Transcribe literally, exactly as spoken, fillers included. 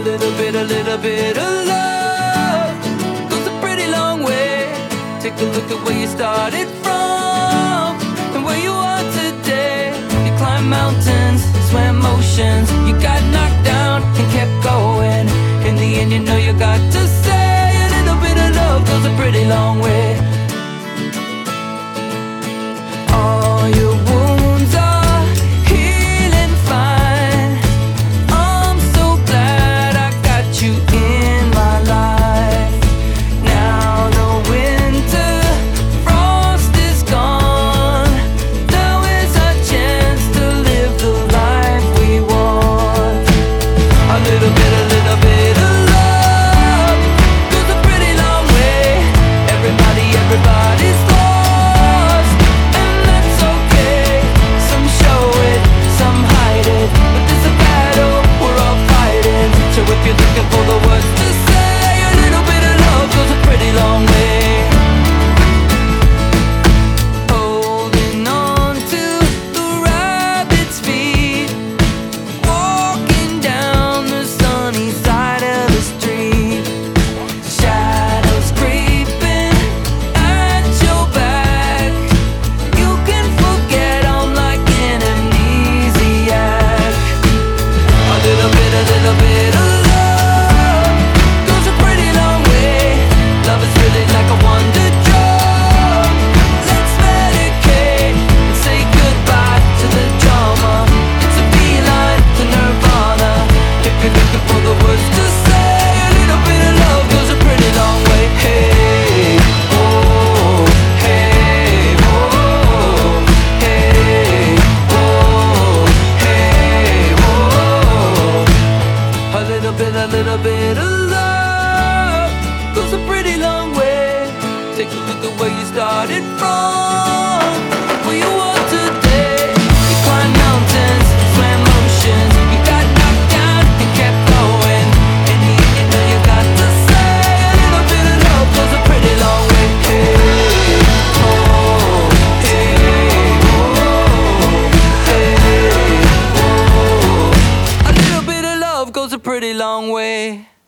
little bit, a little bit of love goes a pretty long way. Take a look at where you started from and where you are today. You climbed mountains, swam oceans, you got knocked down and kept going. In the end, you know you got to say a little bit of love goes a pretty long way. All your wounds are healing fine. I'm so glad I got you in my life. Now the winter frost is gone. Now is our chance to live the life we want. A little bit, a little bit of love goes a pretty long way. Everybody, everybody's lost, and that's okay. Some show it, some hide it, but there's a battle we're all fighting. So if you're looking for the words to say, a little bit of love goes a pretty long way. Holding on to the rabbit's feet, walking down the sunny side of the street. Shadows creeping at your back. You can forget I'm like an amnesiac. A little bit, a little bit of love goes a pretty long way. Love is really like a wonder drug. Let's medicate and say goodbye to the drama. It's a beeline to nirvana. If you're looking for the words to say, a little bit of love goes a pretty long way. Hey, oh, hey, oh, hey, oh, hey, oh. A little bit, a little bit of love goes a pretty long way. Take a look at where you started from, where you are today. You climbed mountains, swam oceans, you got knocked down and kept going. In the end, you know you got to say a little bit of love goes a pretty long way. Hey, oh, hey, oh, hey, oh. A little bit of love goes a pretty long way.